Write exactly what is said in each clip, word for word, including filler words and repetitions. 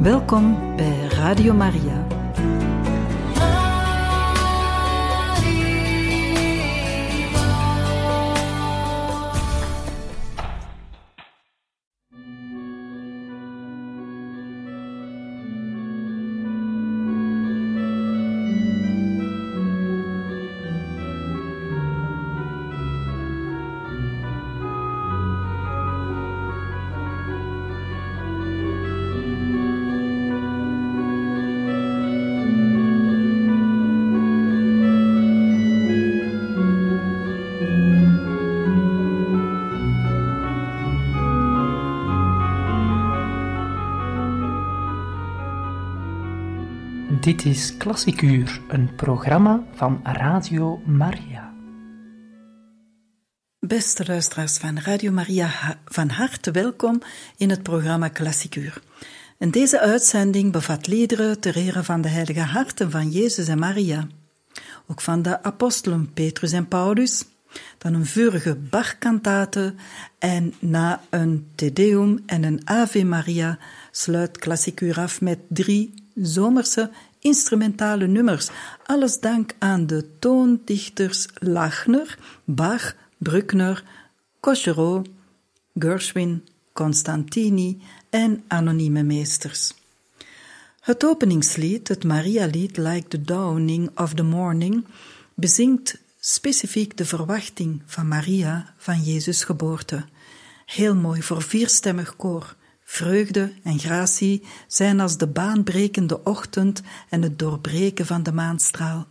Welkom bij Radio Maria. Dit is Klassiek Uur, een programma van Radio Maria. Beste luisteraars van Radio Maria, van harte welkom in het programma Klassiek Uur. En deze uitzending bevat liederen ter ere van de heilige harten van Jezus en Maria. Ook van de apostelen Petrus en Paulus, dan een vurige Bach-kantate en na een Te Deum en een Ave Maria sluit Klassiek Uur af met drie zomerse instrumentale nummers. Alles dank aan de toondichters Lachner, Bach, Bruckner, Cochereau, Gershwin, Constantini en anonieme meesters. Het openingslied, het Maria-lied Like the Dawning of the Morning, bezingt specifiek de verwachting van Maria van Jezus' geboorte. Heel mooi voor vierstemmig koor. Vreugde en gratie zijn als de baanbrekende ochtend en het doorbreken van de maanstraal.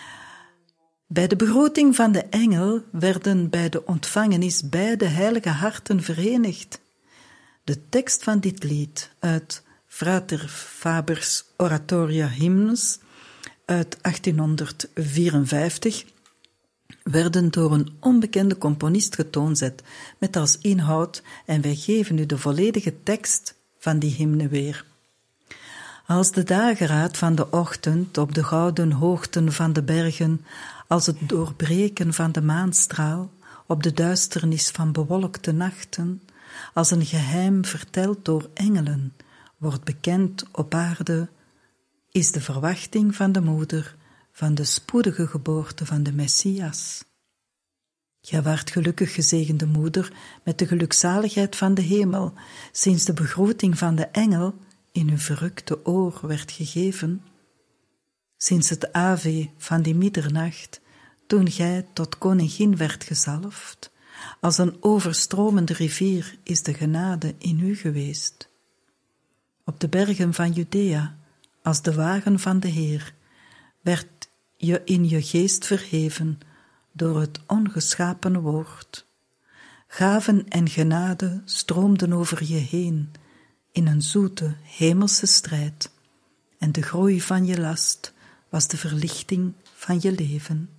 Bij de begroeting van de engel werden bij de ontvangenis beide heilige harten verenigd. De tekst van dit lied uit Frater Fabers Oratoria Hymnus uit achttienhonderdvierenvijftig werden door een onbekende componist getoonzet, met als inhoud, en wij geven u de volledige tekst van die hymne weer. Als de dageraad van de ochtend op de gouden hoogten van de bergen, als het doorbreken van de maanstraal op de duisternis van bewolkte nachten, als een geheim verteld door engelen, wordt bekend op aarde, is de verwachting van de moeder van de spoedige geboorte van de Messias. Gij waart gelukkig gezegende moeder met de gelukzaligheid van de hemel, sinds de begroeting van de engel in uw verrukte oor werd gegeven, sinds het ave van die middernacht, toen gij tot koningin werd gezalfd, als een overstromende rivier is de genade in u geweest. Op de bergen van Judea, als de wagen van de Heer, werd je in je geest verheven door het ongeschapen woord. Gaven en genade stroomden over je heen in een zoete hemelse strijd, en de groei van je last was de verlichting van je leven.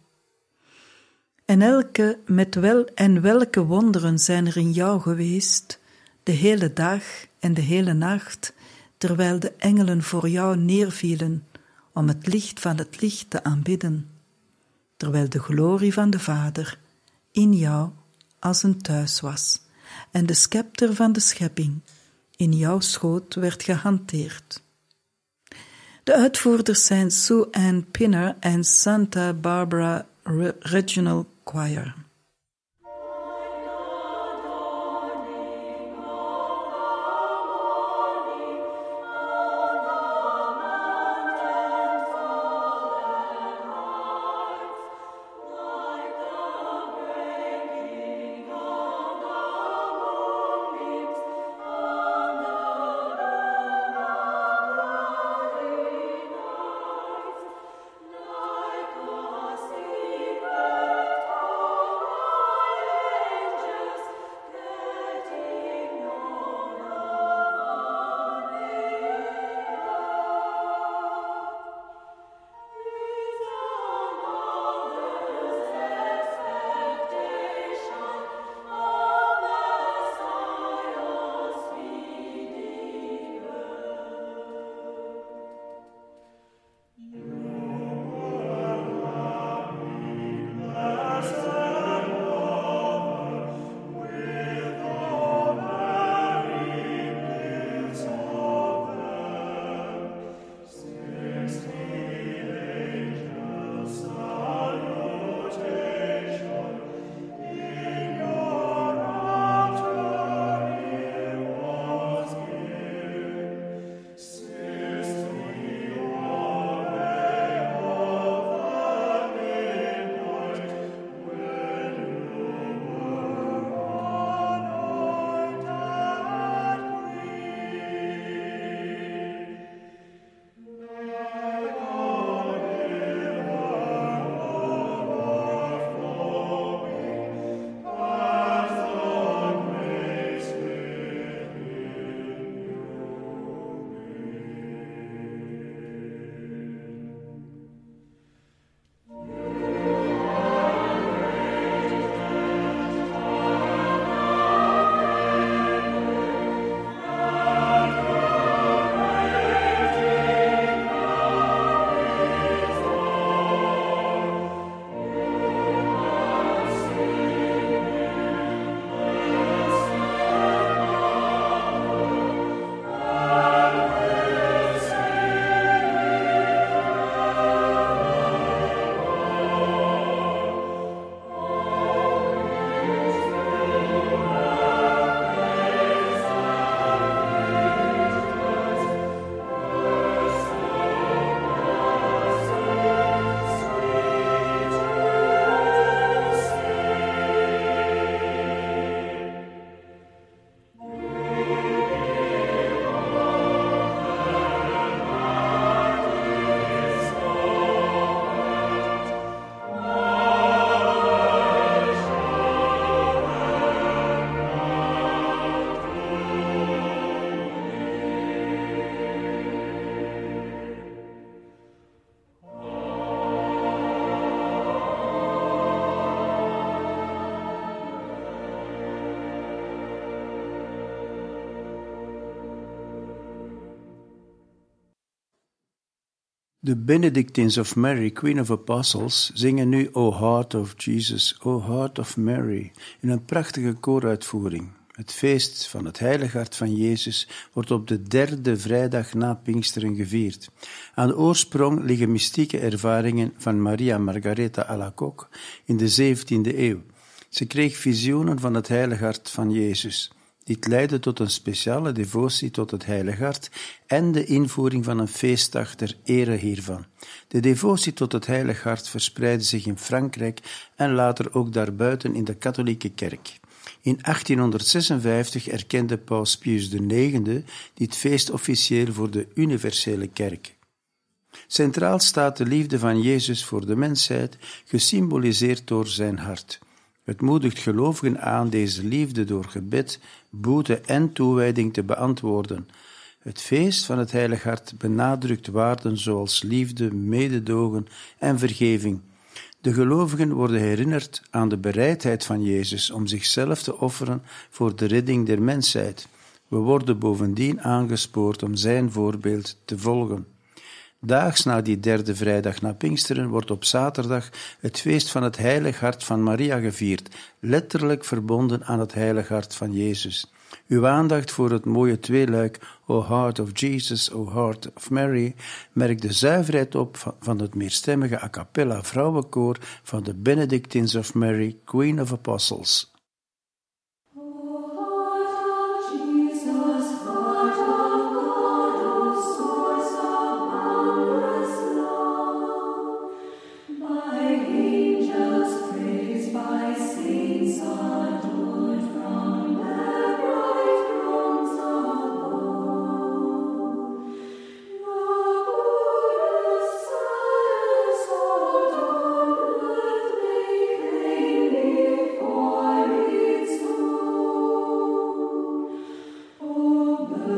En elke met wel en welke wonderen zijn er in jou geweest, de hele dag en de hele nacht, terwijl de engelen voor jou neervielen om het licht van het licht te aanbidden, terwijl de glorie van de Vader in jou als een thuis was en de scepter van de schepping in jouw schoot werd gehanteerd. De uitvoerders zijn Sue Ann Pinner en Santa Barbara Regional Choir. Oh De Benedictines of Mary, Queen of Apostles, zingen nu O Heart of Jesus, O Heart of Mary, in een prachtige kooruitvoering. Het feest van het Heilige Hart van Jezus wordt op de derde vrijdag na Pinksteren gevierd. Aan de oorsprong liggen mystieke ervaringen van Maria Margaretha Alacoque in de zeventiende eeuw. Ze kreeg visioenen van het Heilige Hart van Jezus. Dit leidde tot een speciale devotie tot het Heilige Hart en de invoering van een feestdag ter ere hiervan. De devotie tot het Heilige Hart verspreidde zich in Frankrijk en later ook daarbuiten in de katholieke kerk. In achttienhonderdzesenvijftig erkende paus Pius de negende dit feest officieel voor de universele kerk. Centraal staat de liefde van Jezus voor de mensheid, gesymboliseerd door zijn hart. Het moedigt gelovigen aan deze liefde door gebed, boete en toewijding te beantwoorden. Het feest van het Heilige Hart benadrukt waarden zoals liefde, mededogen en vergeving. De gelovigen worden herinnerd aan de bereidheid van Jezus om zichzelf te offeren voor de redding der mensheid. We worden bovendien aangespoord om zijn voorbeeld te volgen. Daags na die derde vrijdag na Pinksteren wordt op zaterdag het feest van het Heilige Hart van Maria gevierd, letterlijk verbonden aan het Heilige Hart van Jezus. Uw aandacht voor het mooie tweeluik O Heart of Jesus, O Heart of Mary merkt de zuiverheid op van het meerstemmige a cappella vrouwenkoor van de Benedictines of Mary, Queen of Apostles. Oh,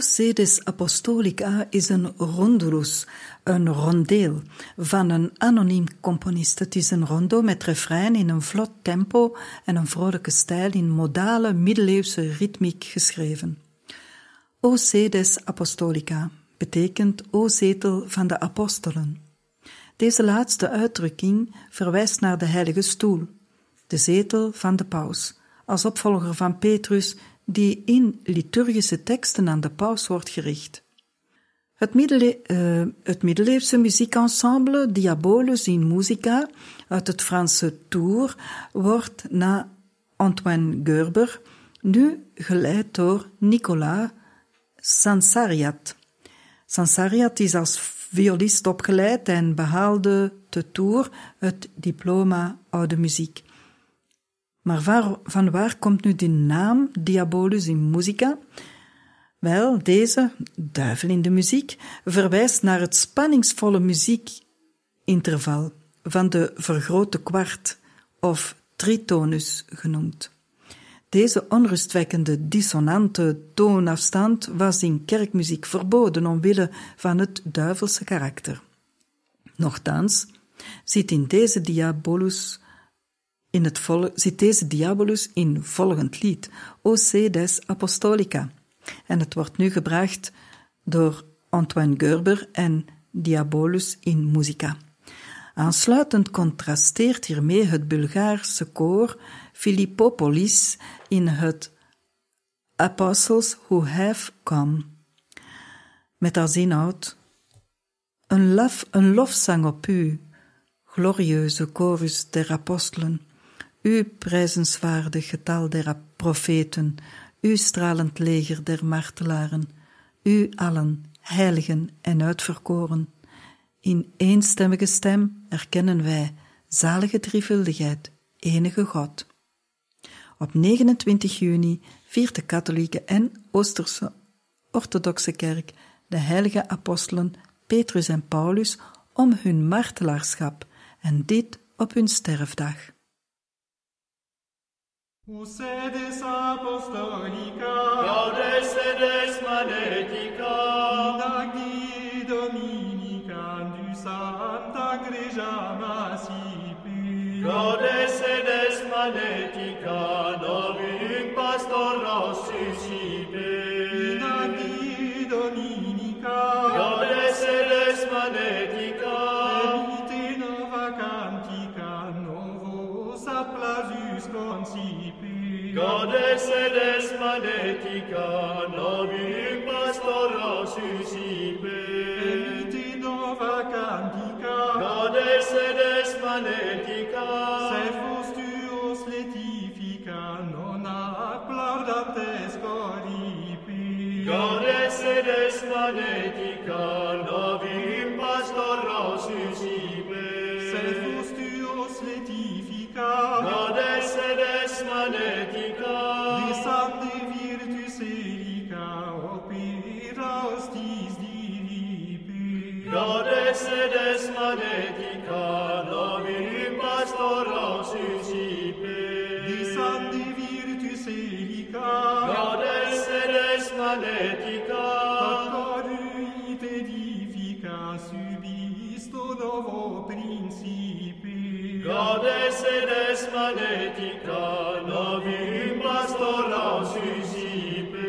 Sedes Apostolica is een rondulus, een rondeel, van een anoniem componist. Het is een rondo met refrein in een vlot tempo en een vrolijke stijl in modale middeleeuwse ritmiek geschreven. O Sedes Apostolica betekent O zetel van de apostelen. Deze laatste uitdrukking verwijst naar de heilige stoel, de zetel van de paus, als opvolger van Petrus, die in liturgische teksten aan de paus wordt gericht. Het, middele, uh, het middeleeuwse muziekensemble Diabolus in Musica uit het Franse Tours wordt na Antoine Gerber nu geleid door Nicolas Sansariat. Sansariat is als violist opgeleid en behaalde te Tours het diploma oude muziek. Maar waar, van waar komt nu de naam Diabolus in Musica? Wel, deze, duivel in de muziek, verwijst naar het spanningsvolle muziekinterval van de vergrote kwart, of tritonus genoemd. Deze onrustwekkende dissonante toonafstand was in kerkmuziek verboden omwille van het duivelse karakter. Nochtans zit in deze Diabolus in het vol- zit deze Diabolus in volgend lied, O Sedes Apostolica, en het wordt nu gebracht door Antoine Gerber en Diabolus in Musica. Aansluitend contrasteert hiermee het Bulgaarse koor Philippopolis in het Apostles Who Have Come, met als inhoud: een, laf, een lofzang op u, glorieuze chorus der apostelen, u prijzenswaardig getal der profeten, u stralend leger der martelaren, u allen, heiligen en uitverkoren. In eenstemmige stem erkennen wij zalige drievuldigheid, enige God. Op negenentwintig juni viert de katholieke en Oosterse orthodoxe kerk de heilige apostelen Petrus en Paulus om hun martelaarschap, en dit op hun sterfdag. O sedes apostolica, gaudes sedes magnetica, inagni dominica du Santa Gregia Massipi, gaudes sedes magnetica, novum pastoros suscipe, inagni dominica, gaudes sedes magnetica, venite nova cantica, novos applausus concipi, gaudes sedes magnetica, novum pastoros suscipe, venite nova cantica, gaudes sedes magnetica, se fustius letifica, non applaudantes coripi, gaudes sedes magnetica, novum pastoros suscipe, se fustius letifica, gaudes sedes magnetica, desande virtus erica, opera hostis diripi, gaudes sedes magnetica, novum pastoros suscipe, desande virtus erica, gaudes sedes magnetica, corruit edifica, subisto novo principi, gaudes sedes magnetica, novum pastoros suscipe.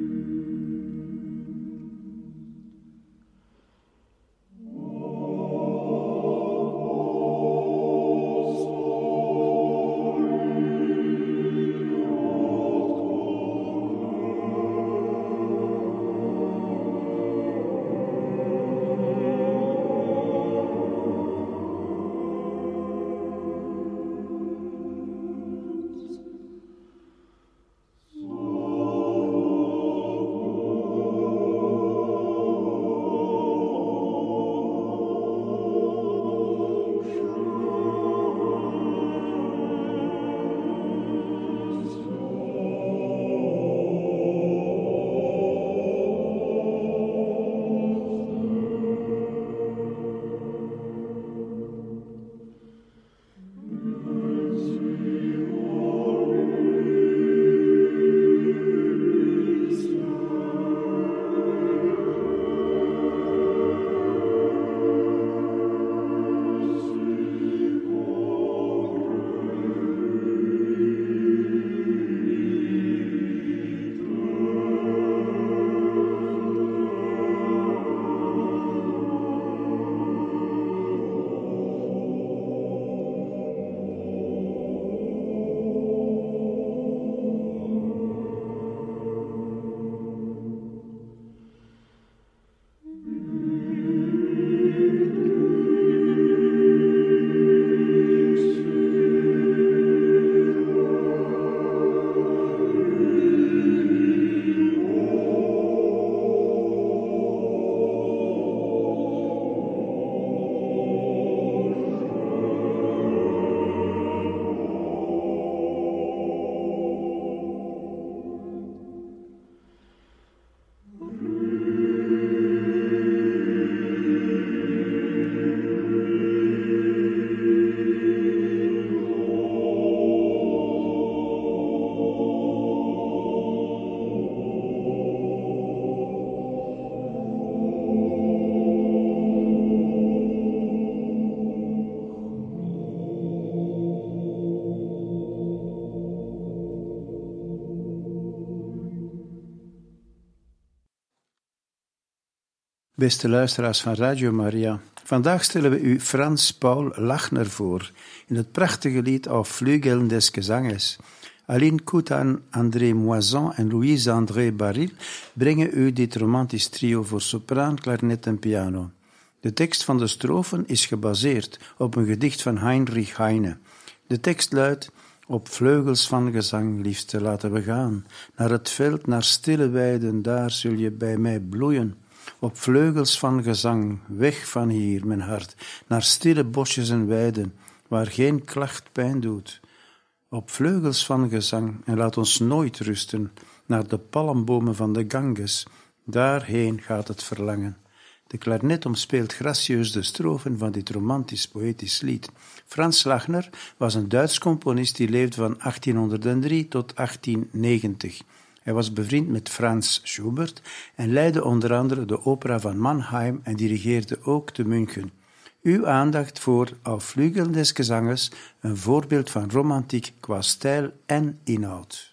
Oh Beste luisteraars van Radio Maria, vandaag stellen we u Franz Paul Lachner voor in het prachtige lied Auf Flügeln des Gesanges. Aline Coutan, André Moison en Louise-André Baril brengen u dit romantisch trio voor sopraan, klarinet en piano. De tekst van de strofen is gebaseerd op een gedicht van Heinrich Heine. De tekst luidt: op vleugels van gezang, liefste, laten we gaan. Naar het veld, naar stille weiden, daar zul je bij mij bloeien. Op vleugels van gezang, weg van hier, mijn hart, naar stille bosjes en weiden, waar geen klacht pijn doet. Op vleugels van gezang, en laat ons nooit rusten, naar de palmbomen van de Ganges, daarheen gaat het verlangen. De klarinet omspeelt gracieus de strofen van dit romantisch-poëtisch lied. Franz Lachner was een Duits componist die leefde van achttienhonderddrie tot achttien negentig. Hij was bevriend met Franz Schubert en leidde onder andere de opera van Mannheim en dirigeerde ook te München. Uw aandacht voor Auf Flügeln des Gesanges, een voorbeeld van romantiek qua stijl en inhoud.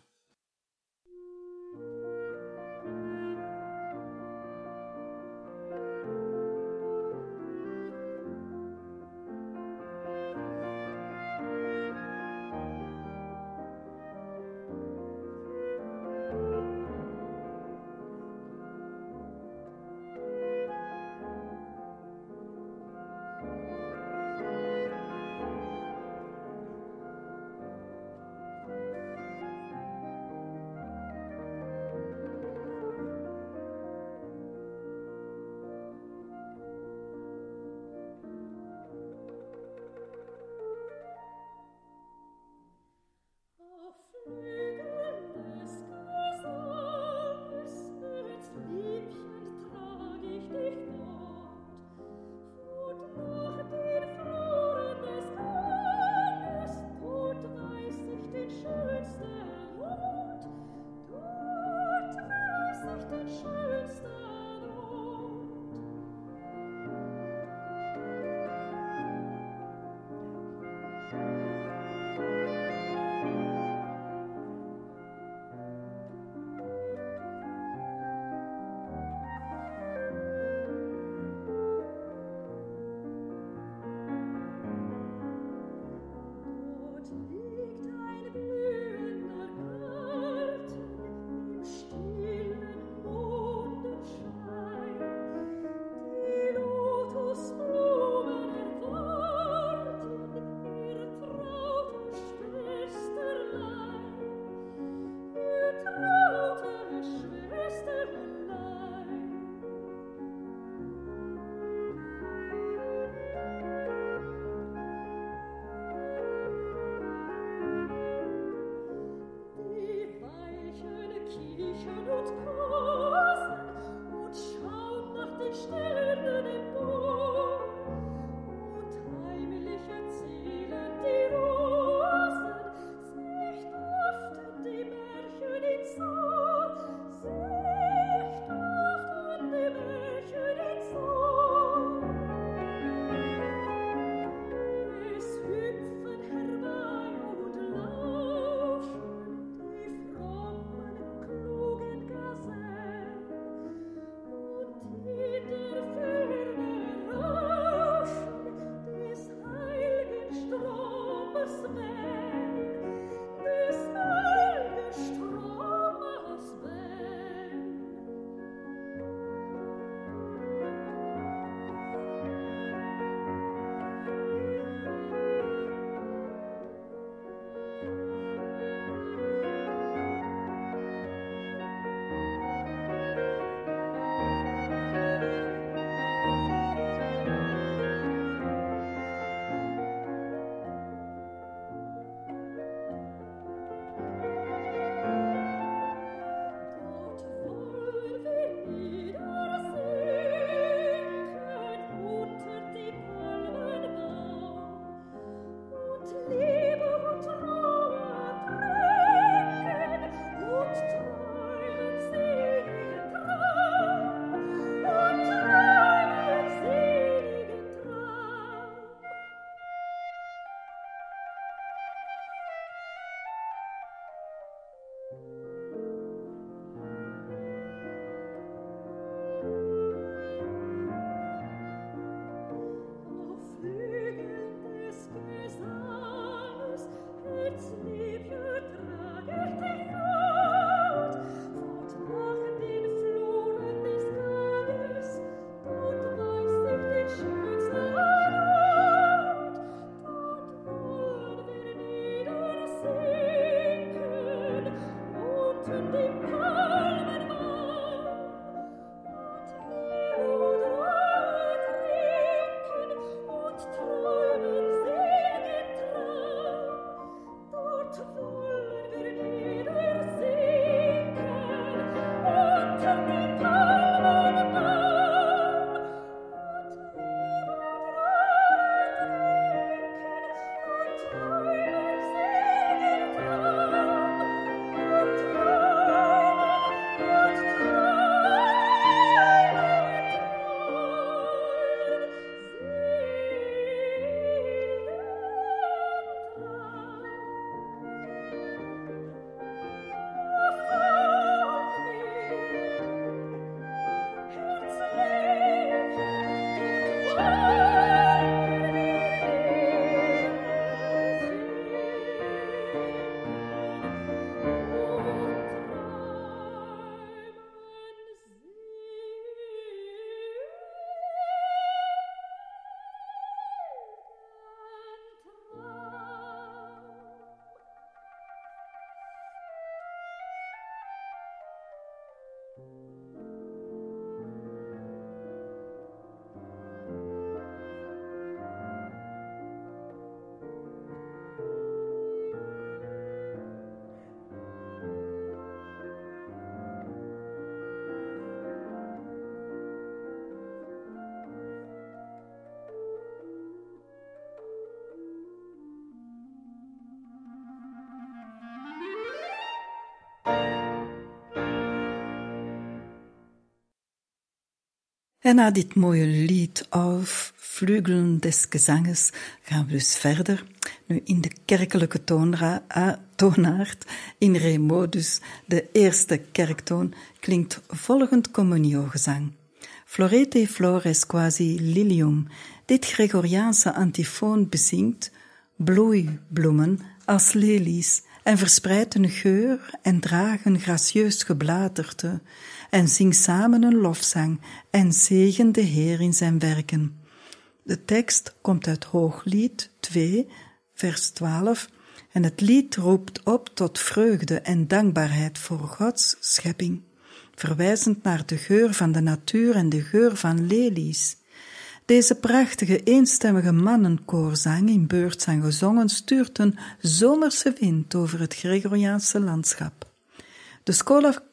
En na dit mooie lied Auf Vleugelen des Gezanges gaan we dus verder. Nu in de kerkelijke toonra, uh, toonaard, in re modus, de eerste kerktoon, klinkt volgend communiogezang. Florete flores quasi lilium. Dit Gregoriaanse antifoon bezingt bloeibloemen als lelies en verspreidt een geur en draagt een gracieus geblaterte en zingt samen een lofzang en zegen de Heer in zijn werken. De tekst komt uit Hooglied twee, vers twaalf, en het lied roept op tot vreugde en dankbaarheid voor Gods schepping, verwijzend naar de geur van de natuur en de geur van lelies. Deze prachtige eenstemmige mannenkoorzang in beurtzang gezongen stuurt een zomerse wind over het Gregoriaanse landschap. De Schola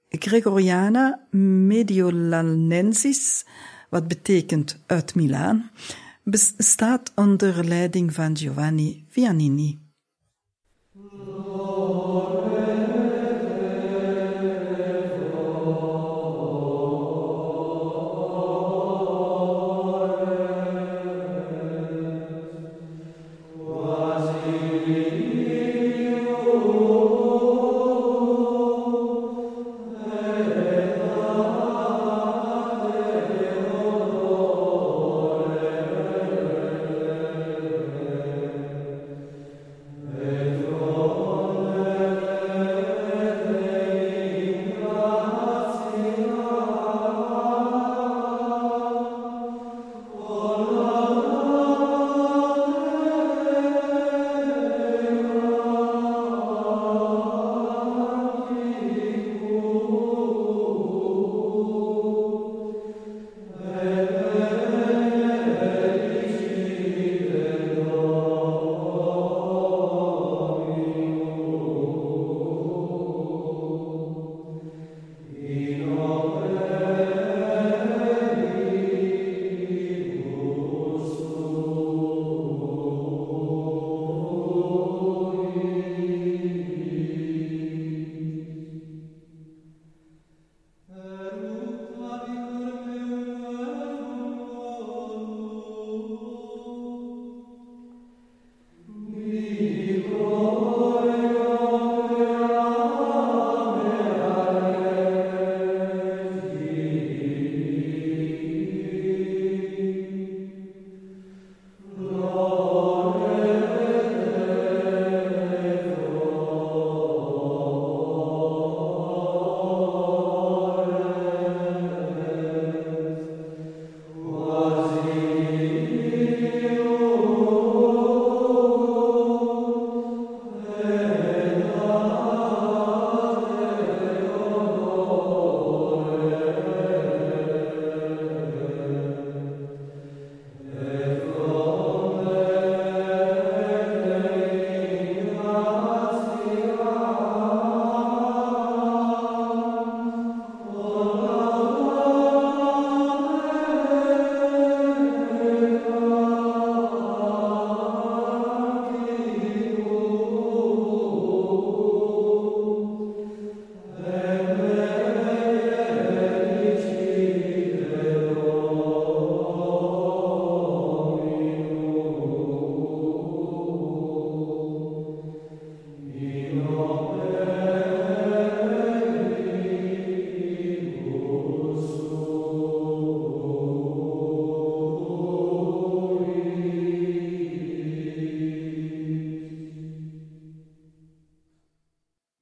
Gregoriana Mediolanensis, wat betekent uit Milaan, bestaat onder leiding van Giovanni Viannini.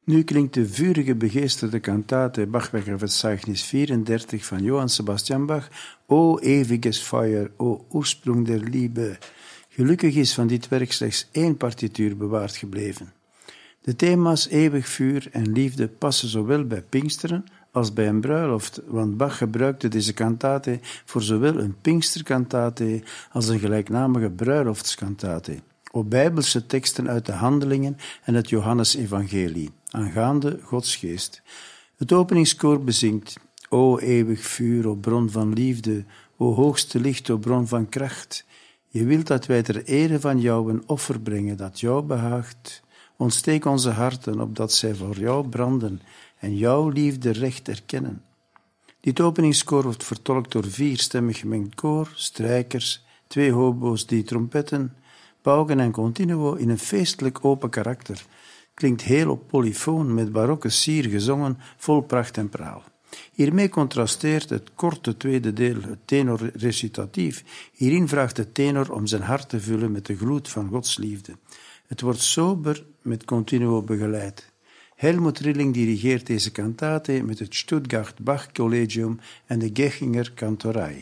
Nu klinkt de vurige begeesterde kantate Bachwerker Verzeichnis vierendertig van Johann Sebastian Bach, O ewiges Feuer, o oorsprong der Liebe. Gelukkig is van dit werk slechts één partituur bewaard gebleven. De thema's eeuwig vuur en liefde passen zowel bij Pinksteren als bij een bruiloft, want Bach gebruikte deze kantate voor zowel een Pinksterkantate als een gelijknamige bruiloftskantate, op bijbelse teksten uit de Handelingen en het Johannesevangelie, aangaande Gods geest. Het openingskoor bezingt, O eeuwig vuur, o bron van liefde, o hoogste licht, o bron van kracht. Je wilt dat wij ter ere van jou een offer brengen dat jou behaagt. Ontsteek onze harten, opdat zij voor jou branden en jouw liefde recht erkennen. Dit openingskoor wordt vertolkt door vierstemmig gemengd koor, strijkers, twee hobo's, drie trompetten, pauken en continuo in een feestelijk open karakter. Klinkt heel op polyfoon met barokke sier gezongen, vol pracht en praal. Hiermee contrasteert het korte tweede deel, het tenor-recitatief. Hierin vraagt de tenor om zijn hart te vullen met de gloed van Gods liefde. Het wordt sober met continuo begeleid. Helmut Rilling dirigeert deze kantate met het Stuttgart Bach Collegium en de Gechinger Kantorei.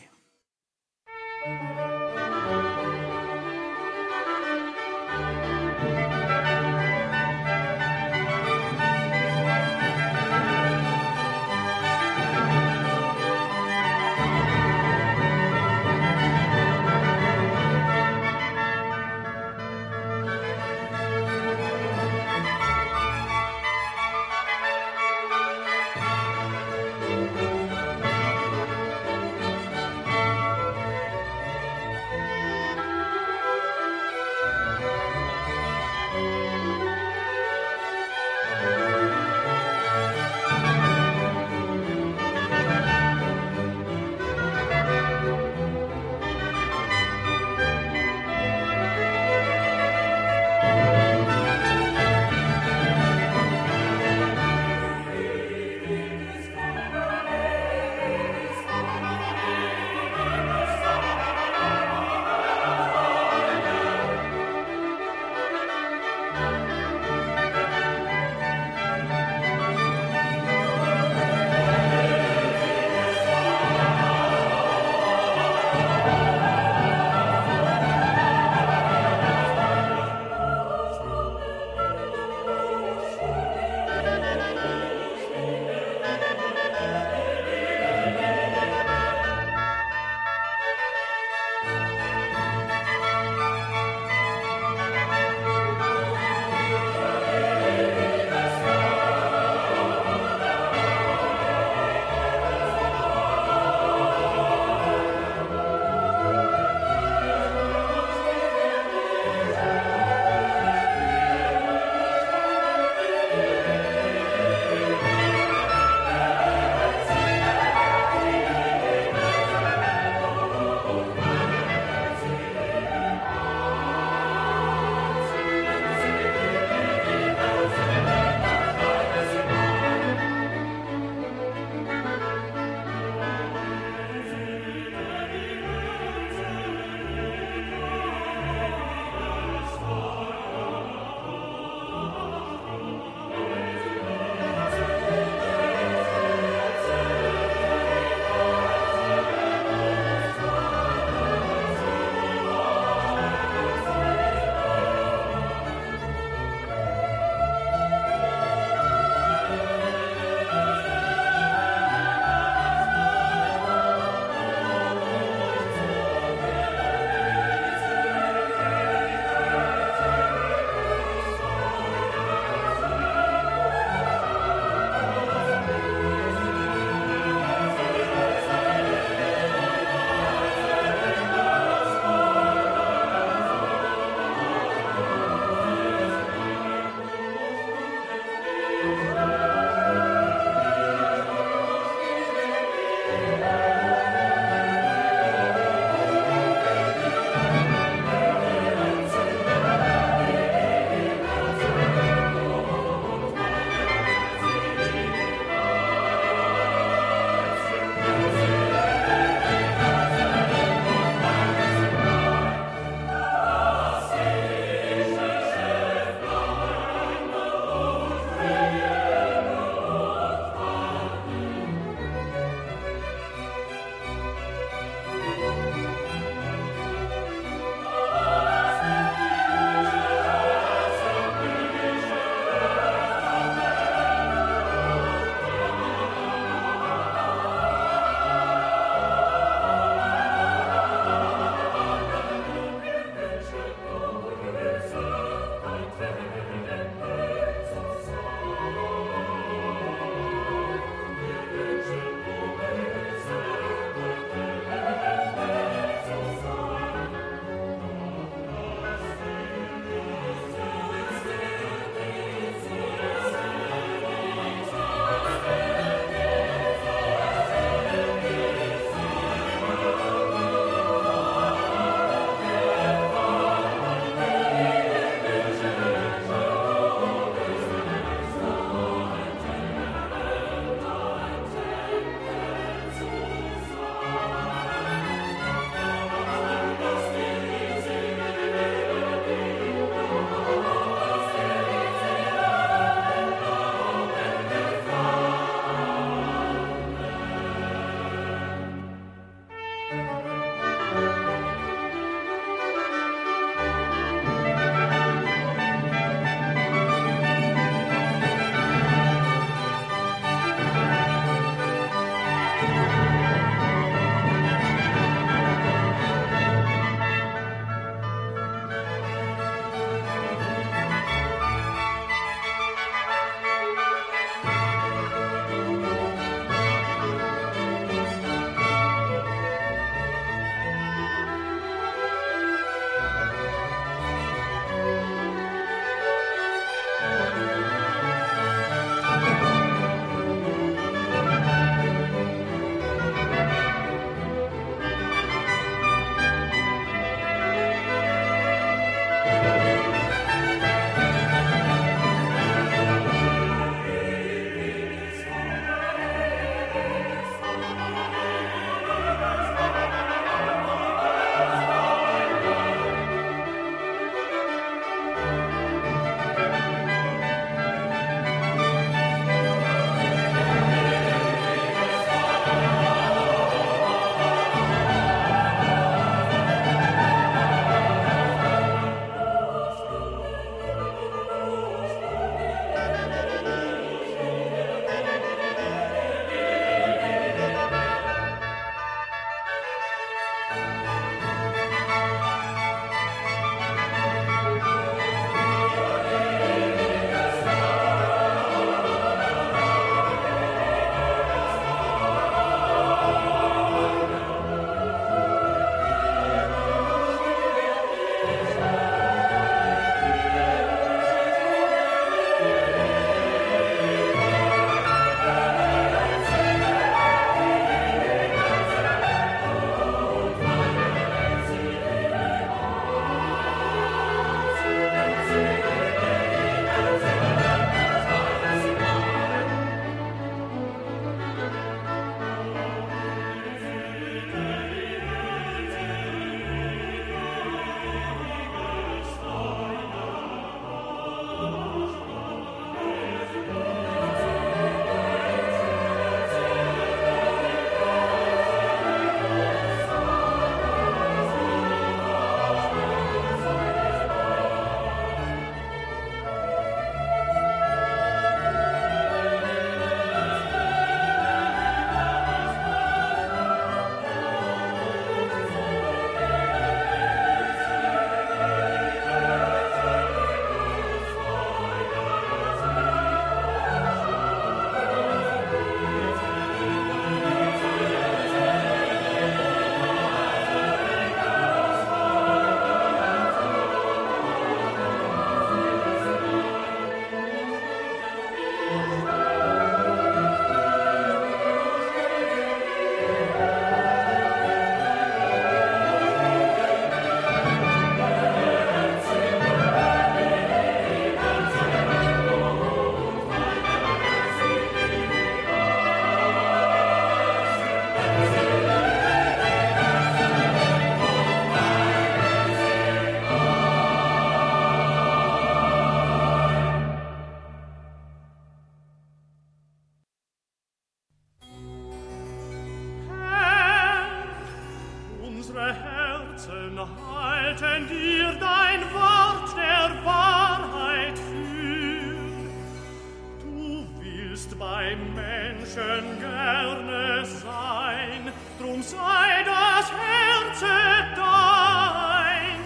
Herzen dir dein Wort der Wahrheit führt. Du willst beim Menschen gerne sein, drum sei das Herze dein.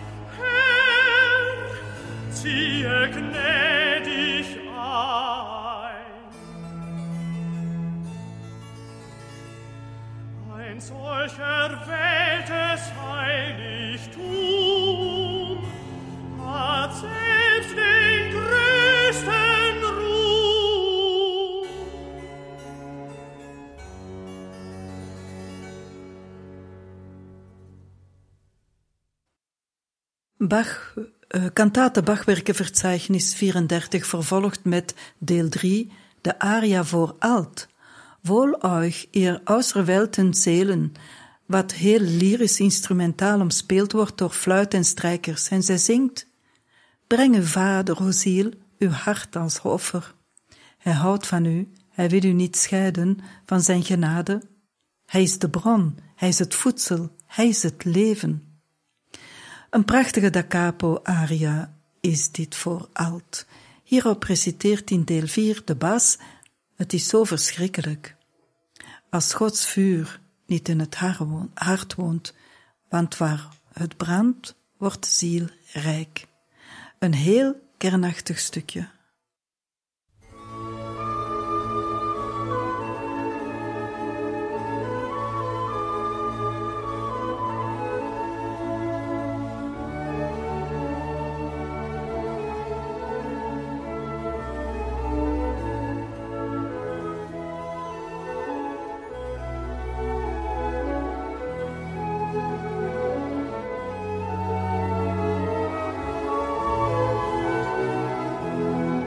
Herr, ziehe gnädig ein. Ein solch erwähltes Heiligtum hat selbst den größten Ruhm. Bach, uh, Kantate Bachwerkenverzeichnis vierendertig vervolgt met deel drie, de aria voor alt. Wohl euch, ihr auserwählten Seelen, wat heel lyrisch instrumentaal omspeeld wordt door fluit en strijkers, en zij zingt: breng uw vader, o ziel, uw hart als offer. Hij houdt van u, hij wil u niet scheiden van zijn genade. Hij is de bron, hij is het voedsel, hij is het leven. Een prachtige da capo aria is dit voor alt. Hierop reciteert in deel vier de bas: het is zo verschrikkelijk. Als Gods vuur niet in het hart woont, want waar het brandt, wordt de ziel rijk. Een heel kernachtig stukje. Thank you.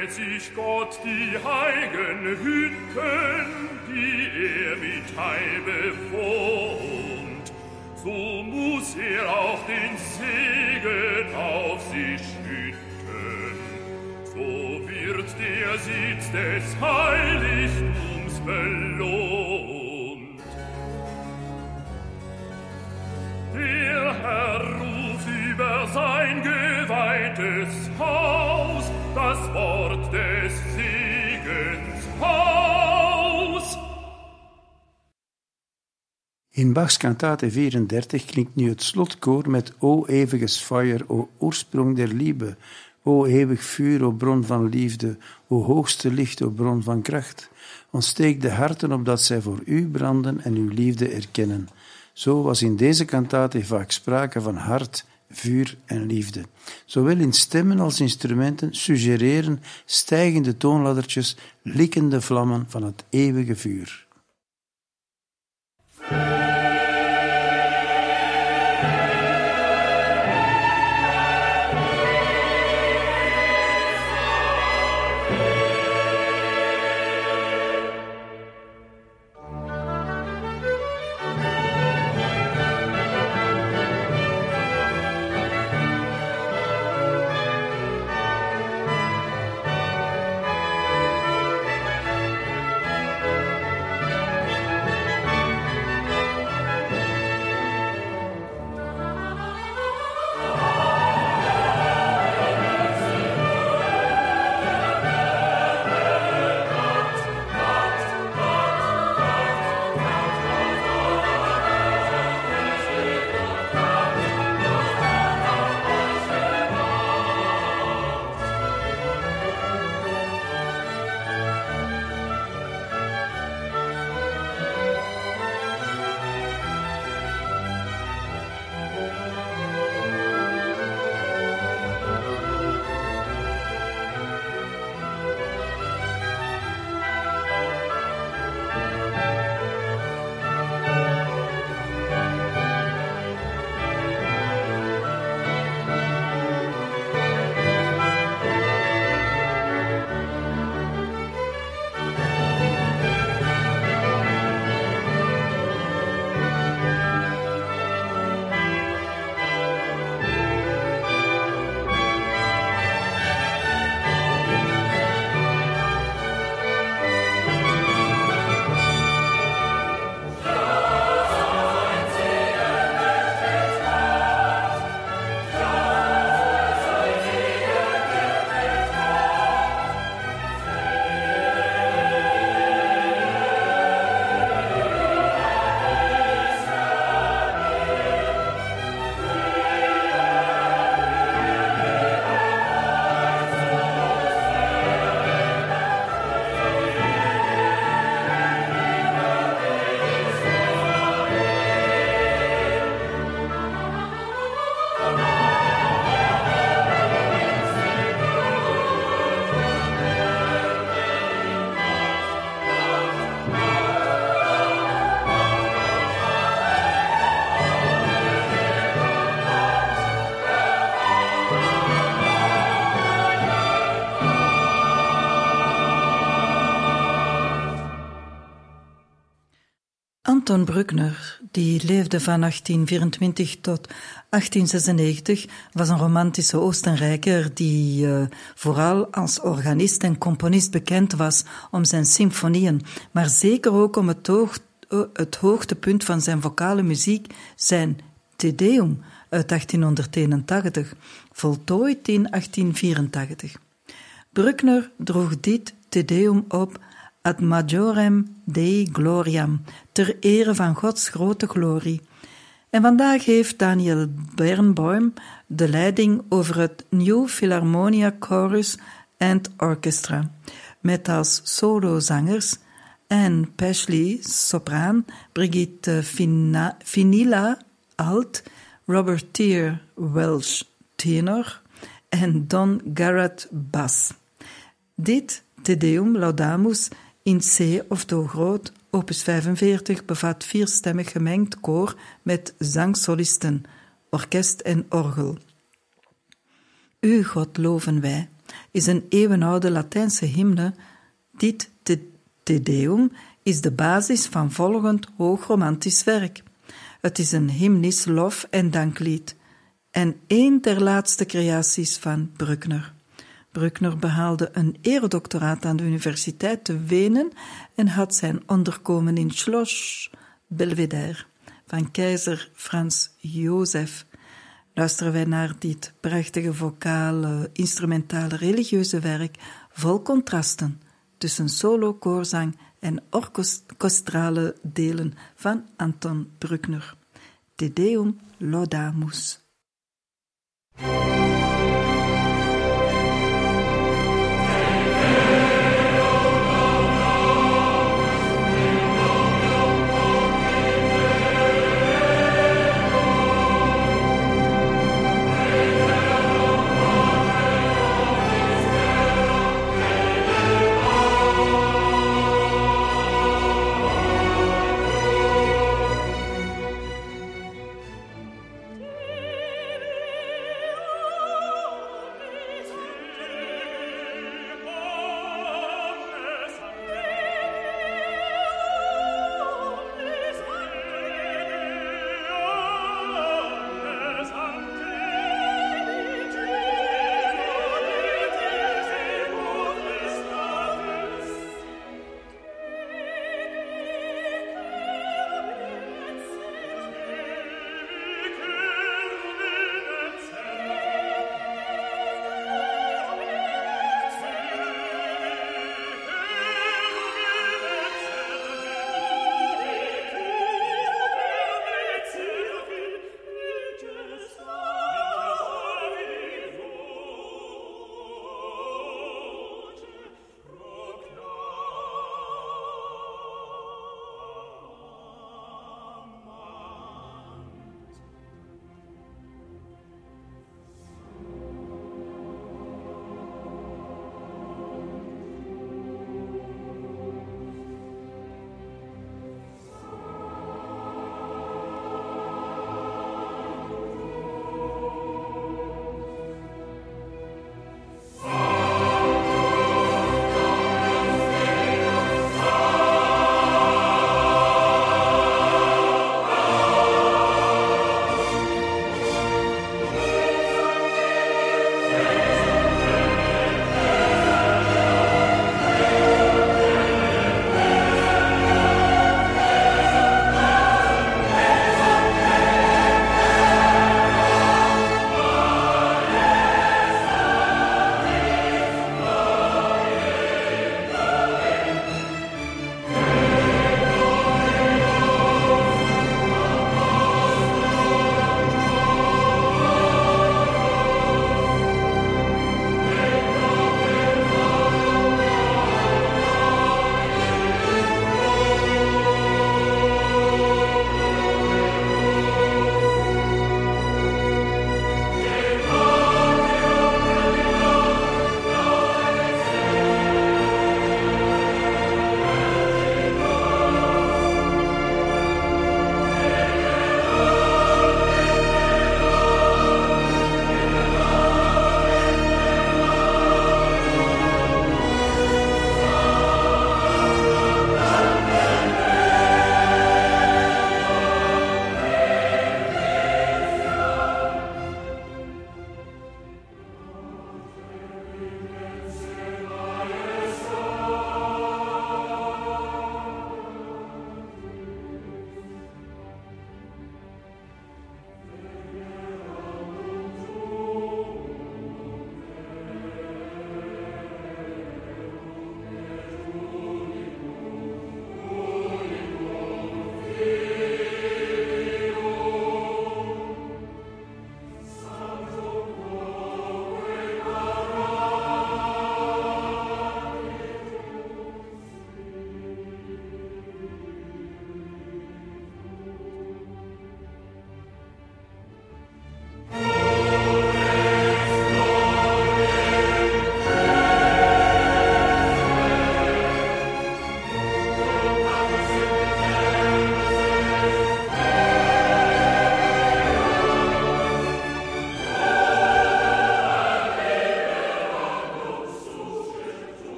wählt sich Gott die heiligen Hütten, die er mit Heil bewohnt, so muss er auch den Segen auf sich schütten. So wird der Sitz des Heiligtums belohnt. Der Herr ruft über sein geweihtes Haus das Wort des Segens aus. In Bachs kantate vierendertig klinkt nu het slotkoor met O eeuwiges feuer, O oorsprong der Liebe, O eeuwig vuur, O bron van liefde, O hoogste licht, O bron van kracht. Ontsteek de harten opdat zij voor u branden en uw liefde erkennen. Zo was in deze kantate vaak sprake van hart, vuur en liefde. Zowel in stemmen als instrumenten suggereren stijgende toonladdertjes, likkende vlammen van het eeuwige vuur. Anton Bruckner, die leefde van achttien vierentwintig tot achttien zesennegentig, was een romantische Oostenrijker die uh, vooral als organist en componist bekend was om zijn symfonieën, maar zeker ook om het, hoog, het hoogtepunt van zijn vocale muziek, zijn Te Deum uit achttienhonderdeenentachtig, voltooid in achttien vierentachtig. Bruckner droeg dit Te Deum op ad majorem Dei gloriam, ter ere van Gods grote glorie. En vandaag heeft Daniel Bernboim de leiding over het New Philharmonia Chorus and Orchestra, met als solozangers Anne Pashley, sopraan, Brigitte Fina, Finilla, alt, Robert Tier, Welsh, tenor, en Don Garrett, bas. Dit Te Deum Laudamus in C of Do groot, opus vijfenveertig, bevat vierstemmig gemengd koor met zangsolisten, orkest en orgel. U, God, loven wij, is een eeuwenoude Latijnse hymne. Dit te, te Deum is de basis van volgend hoogromantisch werk. Het is een hymnisch lof- en danklied en een der laatste creaties van Bruckner. Bruckner behaalde een eredoctoraat aan de Universiteit te Wenen en had zijn onderkomen in Schloss Belvedere van keizer Frans Jozef. Luisteren wij naar dit prachtige vocale, instrumentale, religieuze werk vol contrasten tussen solo, koorzang en orkestrale delen van Anton Bruckner. Te Deum Laudamus.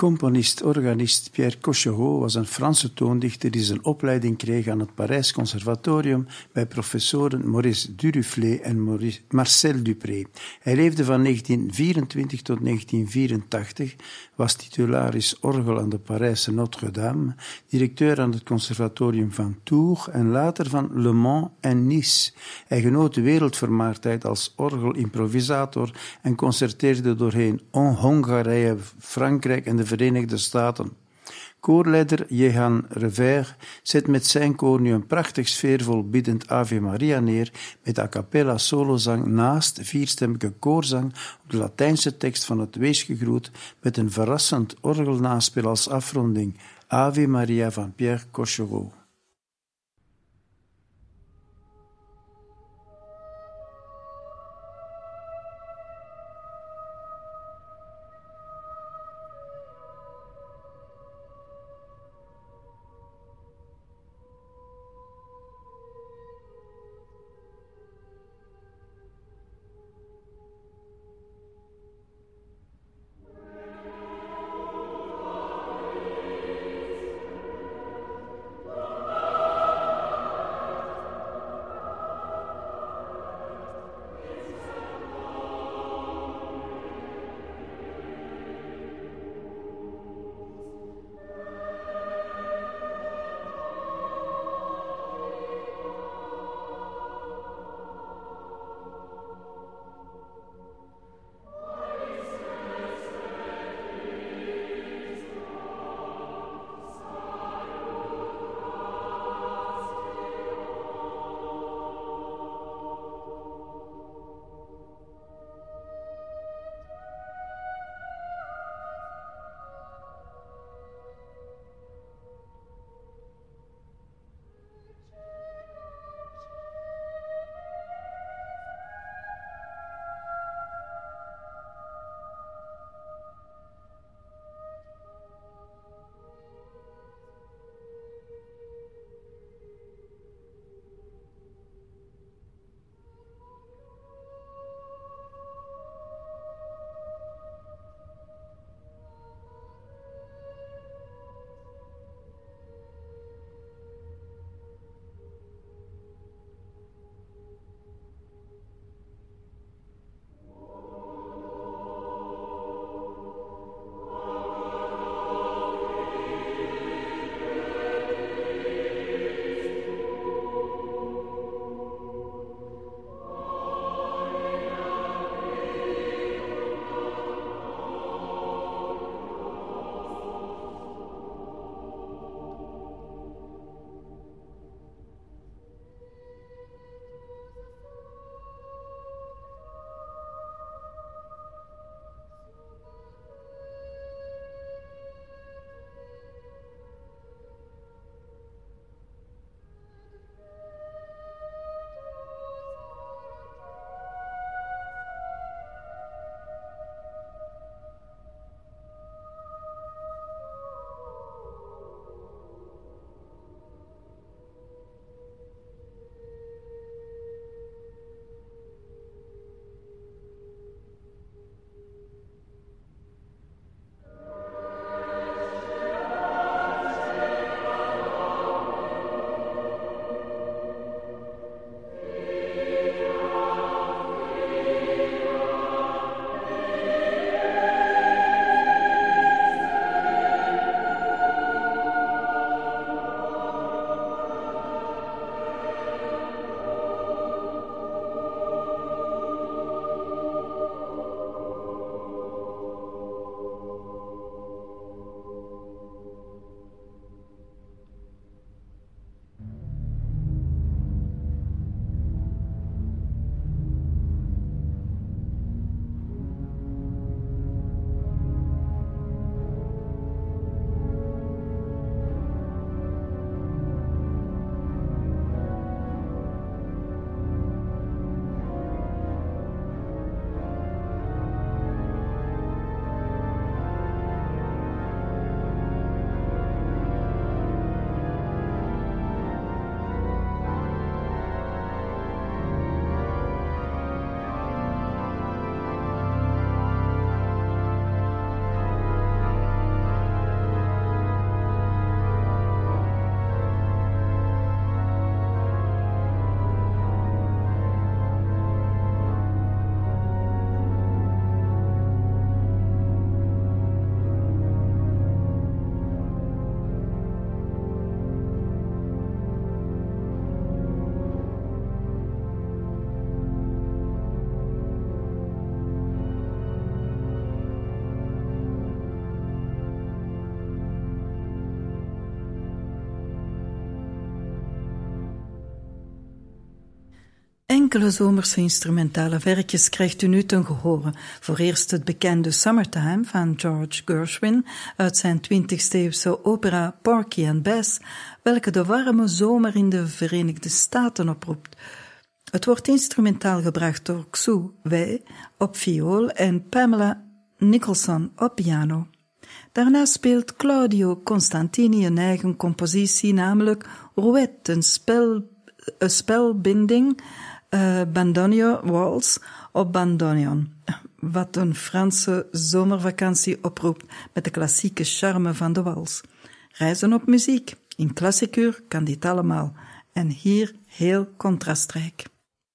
Componist-organist Pierre Cochereau was een Franse toondichter die zijn opleiding kreeg aan het Parijs Conservatorium bij professoren Maurice Duruflé en Maurice, Marcel Dupré. Hij leefde van negentien vierentwintig tot negentien vierentachtig, was titularis orgel aan de Parijse Notre-Dame, directeur aan het Conservatorium van Tours en later van Le Mans en Nice. Hij genoot de wereldvermaardheid als orgelimprovisator en concerteerde doorheen Hongarije, Frankrijk en de Verenigde Staten. Koorleider Jehan Revers zet met zijn koor nu een prachtig sfeervol biddend Ave Maria neer met a cappella solozang naast vierstemmige koorzang op de Latijnse tekst van het Weesgegroet met een verrassend orgelnaspel als afronding, Ave Maria van Pierre Cochereau. Amen. Enkele zomerse instrumentale werkjes krijgt u nu ten gehore. Voor eerst het bekende Summertime van George Gershwin uit zijn twintigste-eeuwse opera Porgy and Bess, welke de warme zomer in de Verenigde Staten oproept. Het wordt instrumentaal gebracht door Xu Wei op viool en Pamela Nicholson op piano. Daarna speelt Claudio Constantini een eigen compositie, namelijk Rouette, een, spel, een spelbinding, uh, bandoneon waltz op bandoneon, wat een Franse zomervakantie oproept met de klassieke charme van de wals. Reizen op muziek, in klassikuur kan dit allemaal, en hier heel contrastrijk.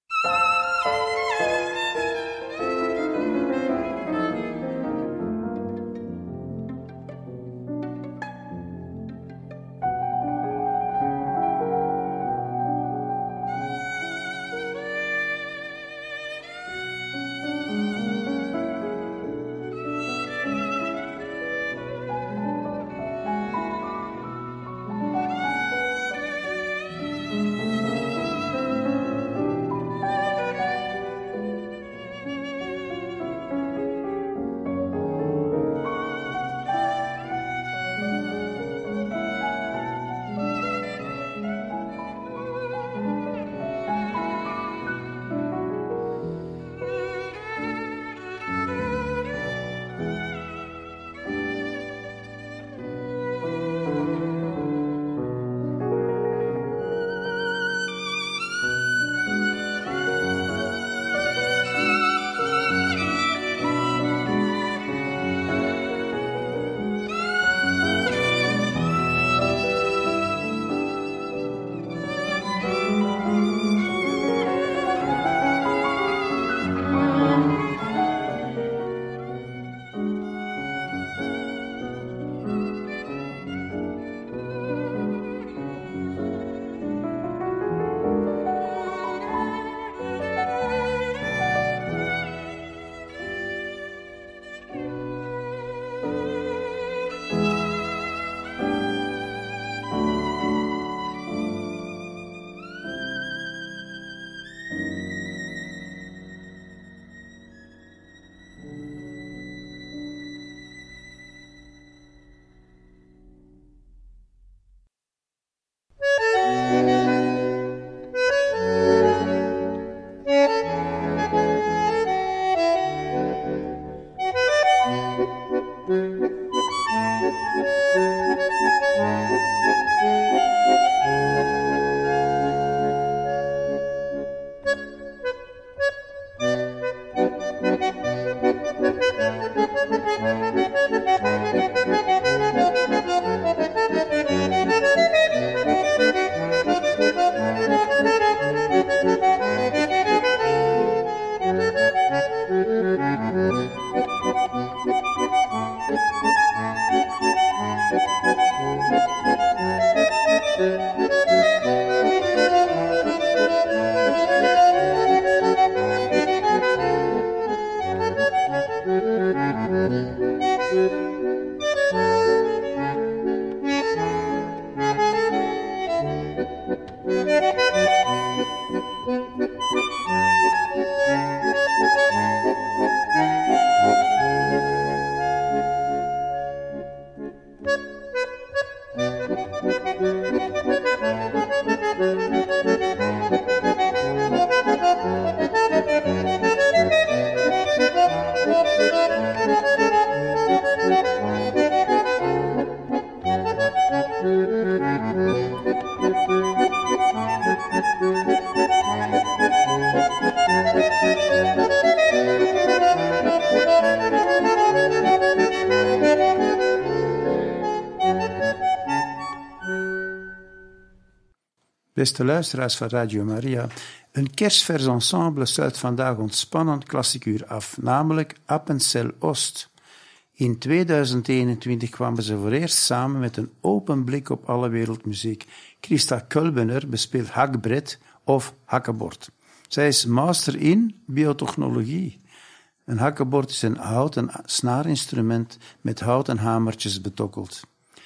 Beste luisteraars van Radio Maria, een kerstversensemble sluit vandaag ons spannend klassikuur af, namelijk Appenzell Oost. In tweeduizend eenentwintig kwamen ze voor eerst samen met een open blik op alle wereldmuziek. Christa Kulbener bespeelt hakbret of hakkebord. Zij is master in biotechnologie. Een hakkebord is een houten snaarinstrument met houten hamertjes betokkeld.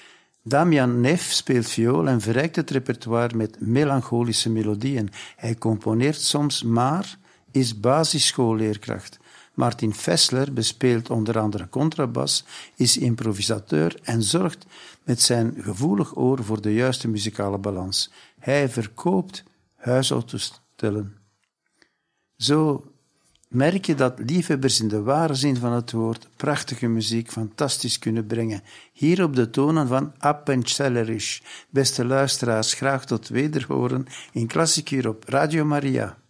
Damian Neff speelt viool en verrijkt het repertoire met melancholische melodieën. Hij componeert soms, maar is basisschoolleerkracht. Martin Fessler bespeelt onder andere contrabas, is improvisateur en zorgt met zijn gevoelig oor voor de juiste muzikale balans. Hij verkoopt huisauto's-stellen. Zo merk je dat liefhebbers in de ware zin van het woord prachtige muziek fantastisch kunnen brengen. Hier op de tonen van Appenzellerich. Beste luisteraars, graag tot wederhoren in Klassikuur op Radio Maria.